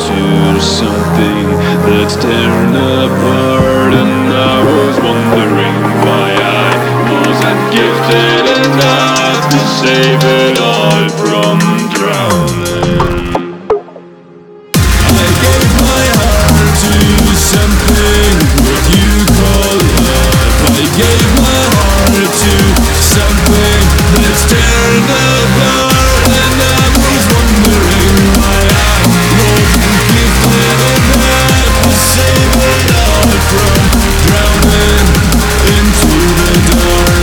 to something that's tearing apart. And I was wondering why I wasn't gifted enough to save it all from drowning. I gave my heart to something what you call love. I gave my heart to something that's tearing apart. And I was wondering why I wasn't gifted enough to save it all from drowning into the dark.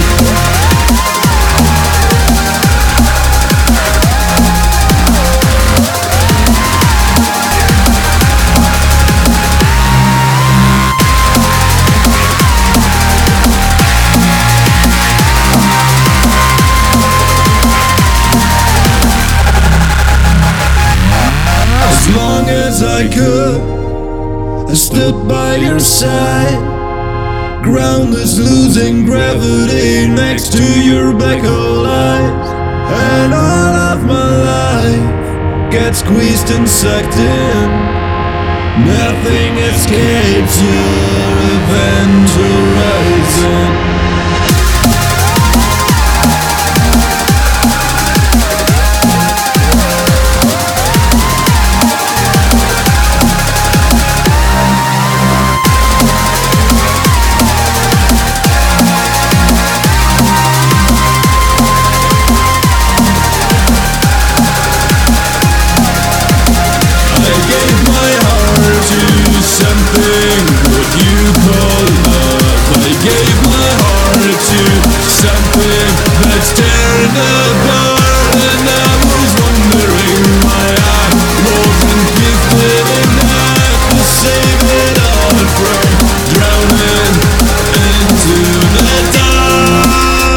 As long as I could, I stood by your side. Ground is losing gravity next to your black hole eyes. And all of my life gets squeezed and sucked in. Nothing escapes your event horizon. Something what you call love. I gave my heart to something that's tearing apart. And I was wondering why I wasn't gifted enough to save it all from drowning into the dark.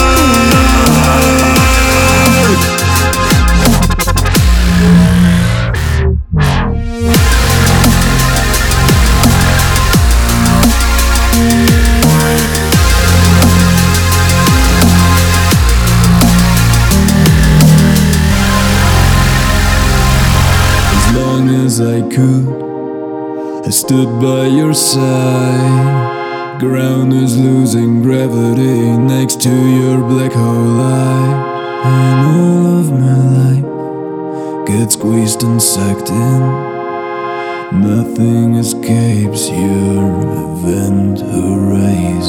As long as I could, I stood by your side. Ground is losing gravity next to your black hole eye. And all of my life gets squeezed and sucked in. Nothing escapes your event horizon.